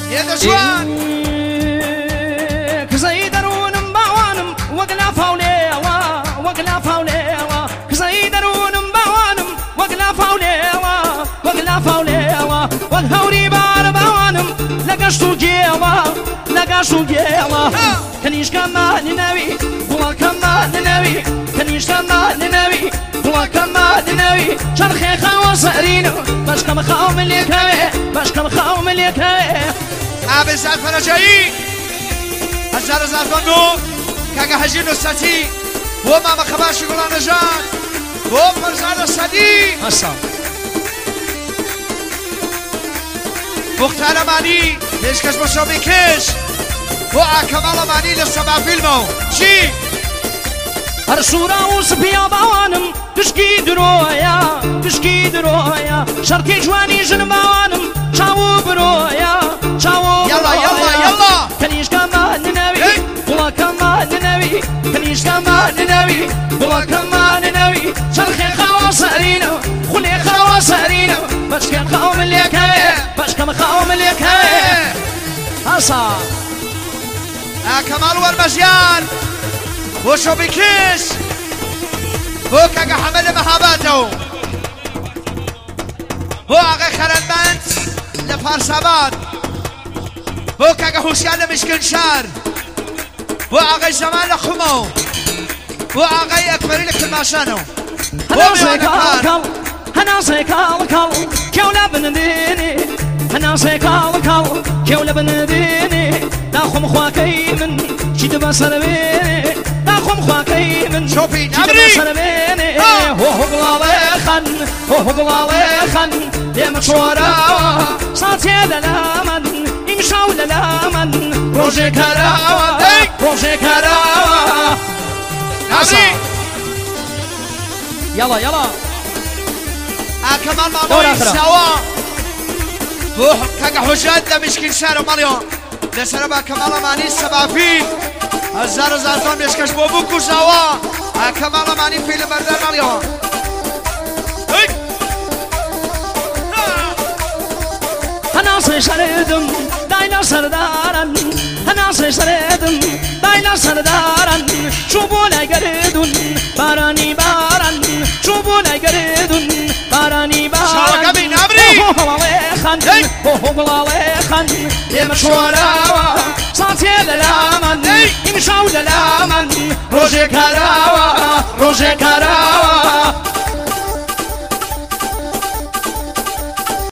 يا جوان كزي درونم باوانم وقلا فاوليوا وقلا فاوليوا كزي درونم باوانم وقلا فاوليوا وقلا فاوليوا وقهوري بار باوانم لقشتو جيوا لقشتو جيوا كنيش كمان نبي هو كمان نبي كنيش كمان نبي هو كمان نبي شرخي خوصرينو باش كم خوم اللي كوي باش كم خوم اللي كوي عبد السعد فرجائي هزار بندو كاكا حجين الساتي وما ما خباش يقولون نجان وفرزان الصديق أصلا مختار ماني ليش كش مشروبي كش وكمال ماني للسبع فيلمو شي هرسورة وصبيا باوانم تشكي درويا تشكي درويا شركي جواني جن باوانم شاو برويا شاو يلا يلا يلا كنيش كمان نبي هو كمان نبي كنيش كمان نبي هو كمان نبي شرخي خواص أرينو خلي خواص أرينو باش كان خوم اللي كوي باش كان خوم اللي كوي أصا كمال والمزيان وشو بكيس هو كاكا حمل محاباته هو اغي خرنمنت لفارسابات هو كاكا حسيان مشكن شار هو اغي زمان لخمو هو اغي اكبري لك الماشانو أنا سيكال أنا سيكال كولا بنديني أنا سيكال كولا بنديني داخم خواكي من شد بصر بيني داخم خواكي من شوفي شد بصر بيني هو قلالي خن هو قلالي خن يا مشورا صاتي للامن يمشاو للامن روجي كراوة روجي كراوة نبري يلا يلا كمان ماموري سوا بوح كاكا حجاد لمشكين شارو مليون لسربا كمال ماني السبافين هزار زازون يشكش بوبوكو سوا كمال ماني في المردان مليون أنا سردم داينا سردارن أنا سردم داينا سردارن شوبولا يقردون باراني بارن شوبولا يقردون باراني بارن شاو قبي نبري هو خن يمشورا صاتي للامن يمشاو للامن روجي كراوة روجي كراوة